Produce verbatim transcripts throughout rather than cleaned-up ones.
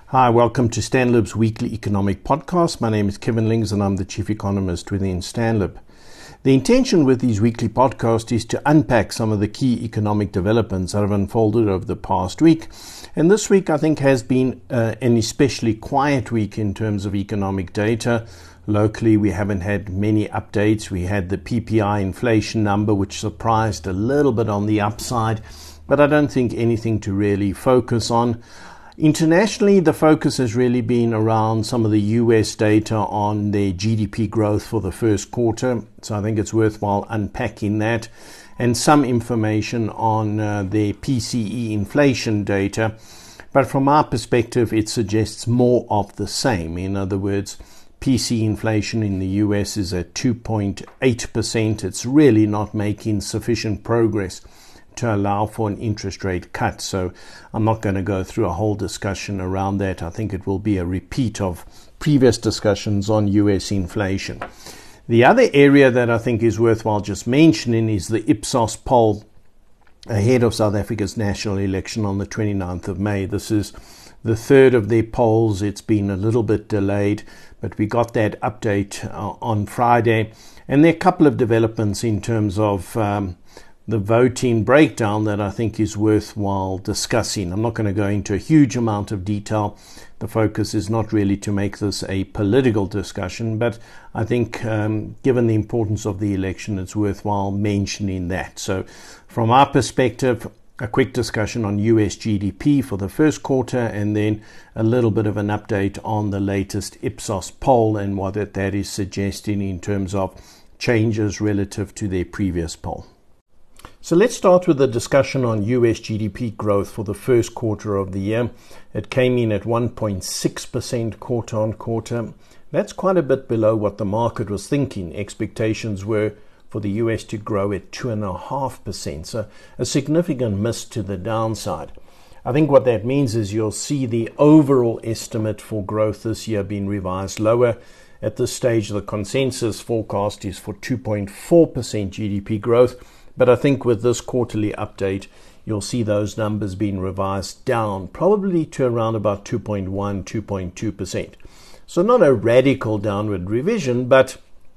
Hi, welcome to Stanlib's weekly economic podcast. My name is Kevin Lings and I'm the chief economist within Stanlib. The intention with these weekly podcasts is to unpack some of the key economic developments that have unfolded over the past week. And this week, I think, has been uh, an especially quiet week in terms of economic data. Locally, we haven't had many updates. We had the P P I inflation number, which surprised a little bit on the upside, but I don't think anything to really focus on. Internationally, the focus has really been around some of the U S data on their G D P growth for the first quarter. So I think it's worthwhile unpacking that, and some information on uh, their P C E inflation data. But from our perspective, it suggests more of the same. In other words, P C E inflation in the U S is at two point eight percent. It's really not making sufficient progress to allow for an interest rate cut. So I'm not going to go through a whole discussion around that. I think it will be a repeat of previous discussions on U S inflation. The other area that I think is worthwhile just mentioning is the Ipsos poll ahead of South Africa's national election on the twenty-ninth of May. This is the third of their polls. It's been a little bit delayed, but we got that update uh, on Friday. And there are a couple of developments in terms of um, the voting breakdown that I think is worthwhile discussing. I'm not going to go into a huge amount of detail. The focus is not really to make this a political discussion, but I think um, given the importance of the election, it's worthwhile mentioning that. So from our perspective, a quick discussion on U S G D P for the first quarter, and then a little bit of an update on the latest Ipsos poll and what that is suggesting in terms of changes relative to their previous poll. So let's start with the discussion on U S G D P growth for the first quarter of the year. It came in at one point six percent quarter on quarter. That's quite a bit below what the market was thinking. Expectations were for the U S to grow at two point five percent, so a significant miss to the downside. I think what that means is you'll see the overall estimate for growth this year being revised lower. At this stage, the consensus forecast is for two point four percent G D P growth. But I think with this quarterly update, you'll see those numbers being revised down, probably to around about two point one, two point two percent. So not a radical downward revision, but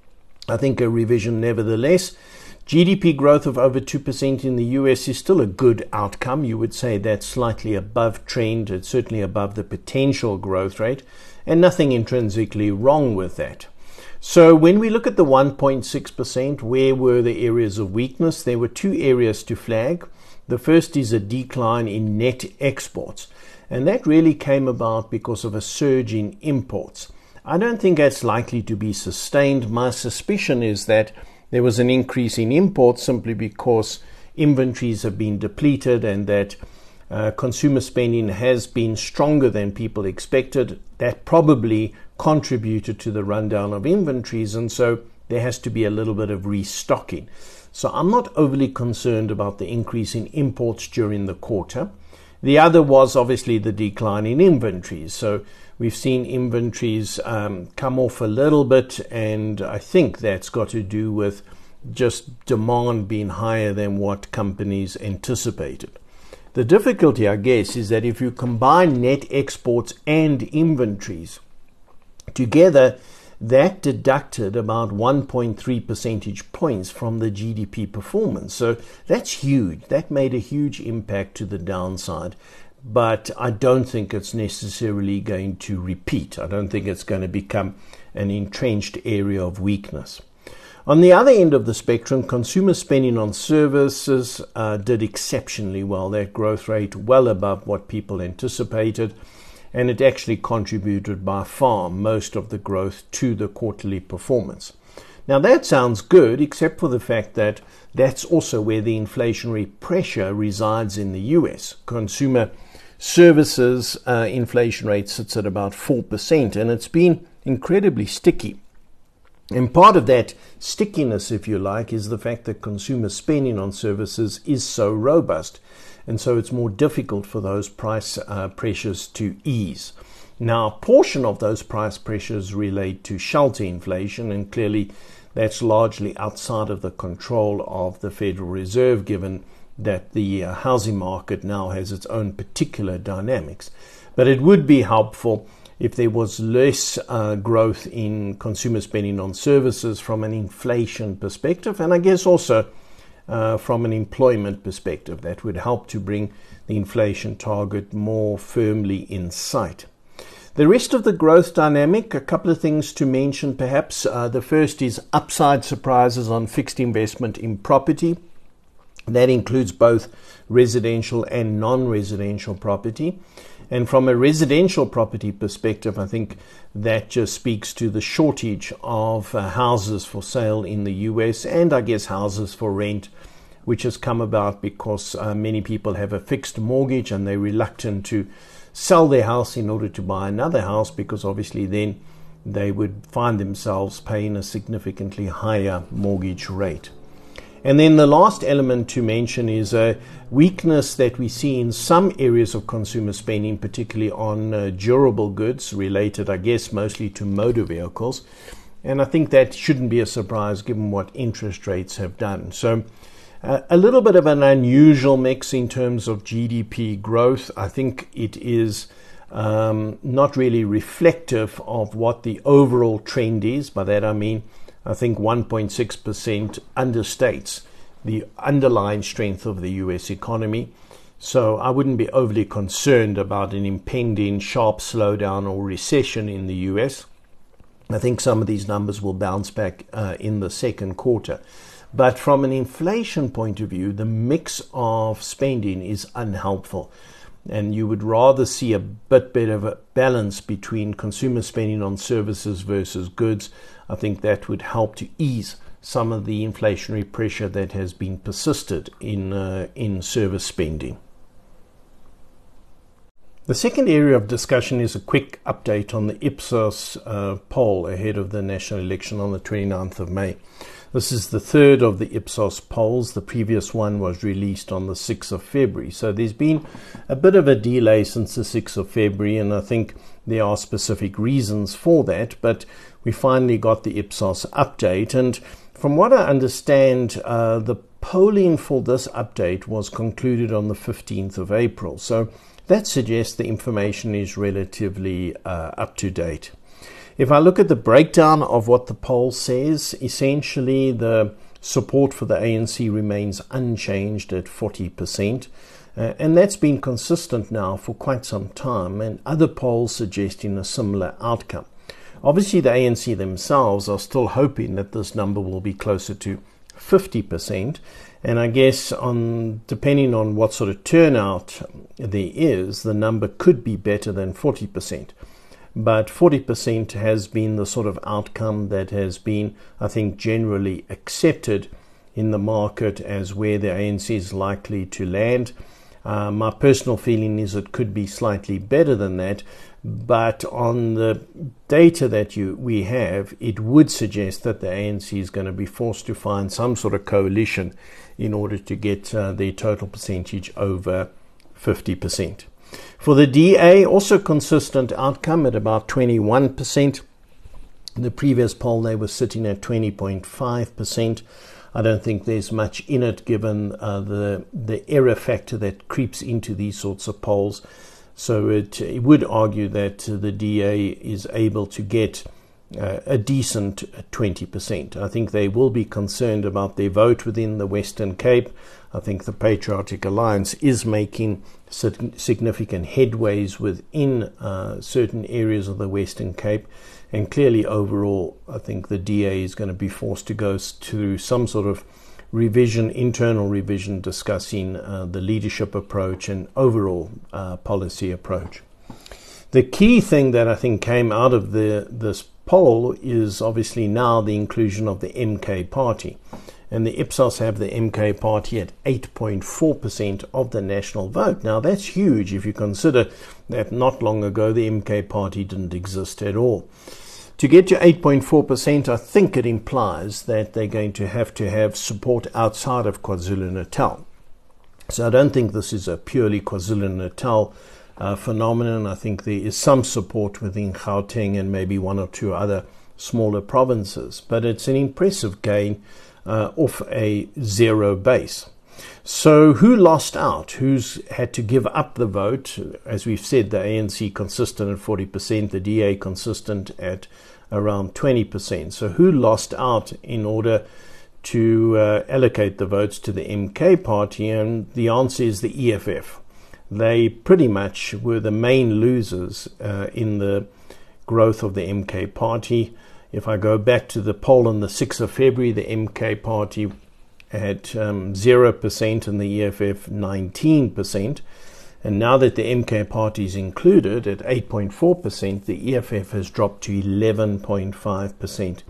I think a revision nevertheless. G D P growth of over two percent in the U S is still a good outcome. You would say that's slightly above trend. It's certainly above the potential growth rate, and nothing intrinsically wrong with that. So when we look at the one point six percent, where were the areas of weakness? There were two areas to flag. The first is a decline in net exports, and that really came about because of a surge in imports. I don't think that's likely to be sustained. My suspicion is that there was an increase in imports simply because inventories have been depleted and that uh, consumer spending has been stronger than people expected. That probably contributed to the rundown of inventories, and so there has to be a little bit of restocking. So I'm not overly concerned about the increase in imports during the quarter. The other was obviously the decline in inventories. So we've seen inventories um, come off a little bit, and I think that's got to do with just demand being higher than what companies anticipated. The difficulty, I guess, is that if you combine net exports and inventories together, that deducted about one point three percentage points from the G D P performance. So that's huge. That made a huge impact to the downside. But I don't think it's necessarily going to repeat. I don't think it's going to become an entrenched area of weakness. On the other end of the spectrum, consumer spending on services uh, did exceptionally well. That growth rate well above what people anticipated, and it actually contributed by far most of the growth to the quarterly performance. Now that sounds good, except for the fact that that's also where the inflationary pressure resides in the U S. Consumer services uh, inflation rate sits at about four percent, and it's been incredibly sticky. And part of that stickiness, if you like, is the fact that consumer spending on services is so robust. And so it's more difficult for those price uh, pressures to ease. Now, a portion of those price pressures relate to shelter inflation, and clearly that's largely outside of the control of the Federal Reserve, given that the uh, housing market now has its own particular dynamics. But it would be helpful if there was less uh, growth in consumer spending on services from an inflation perspective, and I guess also uh, from an employment perspective. That would help to bring the inflation target more firmly in sight. The rest of the growth dynamic, a couple of things to mention perhaps. Uh, the first is upside surprises on fixed investment in property. That includes both residential and non-residential property. And from a residential property perspective, I think that just speaks to the shortage of uh, houses for sale in the U S, and I guess houses for rent, which has come about because uh, many people have a fixed mortgage and they're reluctant to sell their house in order to buy another house, because obviously then they would find themselves paying a significantly higher mortgage rate. And then the last element to mention is a weakness that we see in some areas of consumer spending, particularly on uh, durable goods related, I guess, mostly to motor vehicles. And I think that shouldn't be a surprise given what interest rates have done. So uh, a little bit of an unusual mix in terms of G D P growth. I think it is um, not really reflective of what the overall trend is. By that I mean, I think one point six percent understates the underlying strength of the U S economy. So I wouldn't be overly concerned about an impending sharp slowdown or recession in the U S. I think some of these numbers will bounce back uh, in the second quarter. But from an inflation point of view, the mix of spending is unhelpful. And you would rather see a bit better of a balance between consumer spending on services versus goods. I think that would help to ease some of the inflationary pressure that has been persisted in uh, in service spending. The second area of discussion is a quick update on the Ipsos uh, poll ahead of the national election on the twenty-ninth of May. This is the third of the Ipsos polls. The previous one was released on the sixth of February. So there's been a bit of a delay since the sixth of February, and I think there are specific reasons for that. But we finally got the Ipsos update. And from what I understand, uh, the polling for this update was concluded on the fifteenth of April. So that suggests the information is relatively uh, up to date. If I look at the breakdown of what the poll says, essentially the support for the A N C remains unchanged at forty percent. Uh, and that's been consistent now for quite some time, and other polls suggesting a similar outcome. Obviously, the A N C themselves are still hoping that this number will be closer to fifty percent. And I guess on depending on what sort of turnout there is, the number could be better than forty percent. But forty percent has been the sort of outcome that has been, I think, generally accepted in the market as where the A N C is likely to land. Uh, my personal feeling is it could be slightly better than that, but on the data that you we have, it would suggest that the A N C is going to be forced to find some sort of coalition in order to get uh, their total percentage over fifty percent. For the D A, also consistent outcome at about twenty-one percent. In the previous poll, they were sitting at twenty point five percent. I don't think there's much in it given uh, the the error factor that creeps into these sorts of polls. So it, it would argue that the D A is able to get uh, a decent twenty percent. I think they will be concerned about their vote within the Western Cape. I think the Patriotic Alliance is making significant headways within uh, certain areas of the Western Cape. And clearly overall, I think the D A is going to be forced to go through some sort of revision, internal revision, discussing uh, the leadership approach and overall uh, policy approach. The key thing that I think came out of the this poll is obviously now the inclusion of the M K party. And the Ipsos have the M K party at eight point four percent of the national vote. Now that's huge if you consider that not long ago the M K party didn't exist at all. To get to eight point four percent, I think it implies that they're going to have to have support outside of KwaZulu-Natal. So I don't think this is a purely KwaZulu-Natal uh, phenomenon. I think there is some support within Gauteng and maybe one or two other smaller provinces. But it's an impressive gain uh, off a zero base. So who lost out? Who's had to give up the vote? As we've said, the A N C consistent at forty percent, the D A consistent at around twenty percent. So who lost out in order to uh, allocate the votes to the M K party? And the answer is the E F F. They pretty much were the main losers uh, in the growth of the M K party. If I go back to the poll on the sixth of February, the M K party had um, zero percent and the E F F nineteen percent. And now that the M K party is included at eight point four percent, the E F F has dropped to eleven point five percent.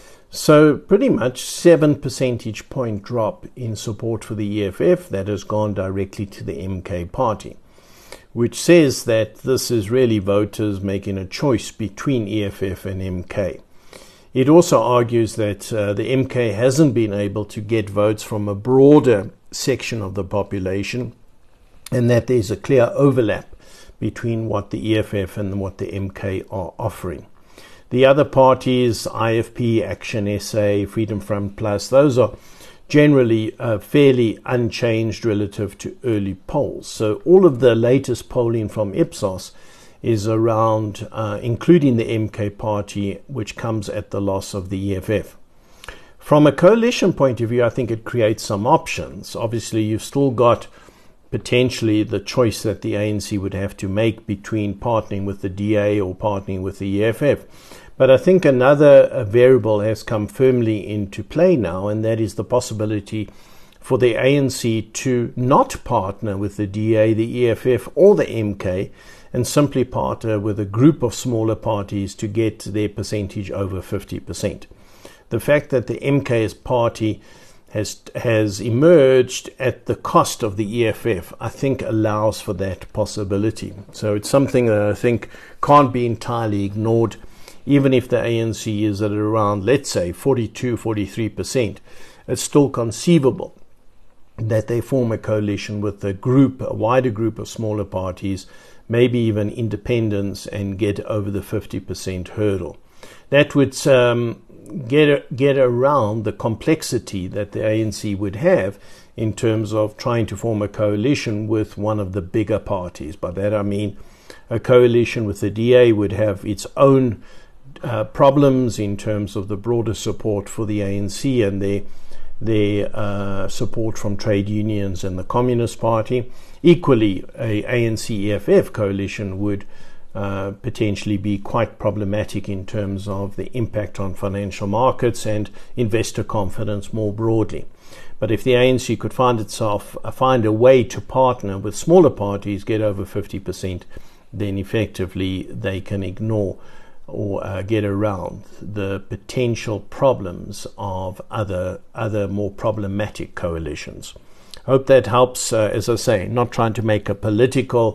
So pretty much seven percentage point drop in support for the E F F that has gone directly to the M K party, which says that this is really voters making a choice between E F F and M K. It also argues that uh, the M K hasn't been able to get votes from a broader section of the population, and that there's a clear overlap between what the E F F and what the M K are offering. The other parties, I F P, Action S A, Freedom Front Plus, those are generally uh, fairly unchanged relative to early polls. So all of the latest polling from Ipsos is around, uh, including the M K party, which comes at the loss of the E F F. From a coalition point of view, I think it creates some options. Obviously, you've still got potentially the choice that the A N C would have to make between partnering with the D A or partnering with the E F F. But I think another uh, variable has come firmly into play now, and that is the possibility for the A N C to not partner with the D A, the E F F, or the M K, and simply partner with a group of smaller parties to get their percentage over fifty percent. The fact that the M K's party has has emerged at the cost of the E F F, I think allows for that possibility. So it's something that I think can't be entirely ignored. Even if the A N C is at around, let's say, forty-two, forty-three percent, it's still conceivable that they form a coalition with a group, a wider group of smaller parties, maybe even independents, and get over the fifty percent hurdle. That would um, get get around the complexity that the A N C would have in terms of trying to form a coalition with one of the bigger parties. By that I mean a coalition with the D A would have its own uh, problems in terms of the broader support for the A N C and their their uh, support from trade unions and the Communist Party. Equally, a A N C E F F coalition would Uh, potentially be quite problematic in terms of the impact on financial markets and investor confidence more broadly. But if the A N C could find itself uh, find a way to partner with smaller parties, get over fifty percent, then effectively they can ignore or uh, get around the potential problems of other other more problematic coalitions. I hope that helps. Uh, as I say, not trying to make a political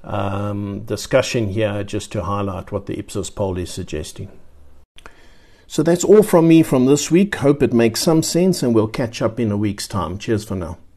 Um, discussion here, just to highlight what the Ipsos poll is suggesting. So that's all from me from this week. Hope it makes some sense, and we'll catch up in a week's time. Cheers for now.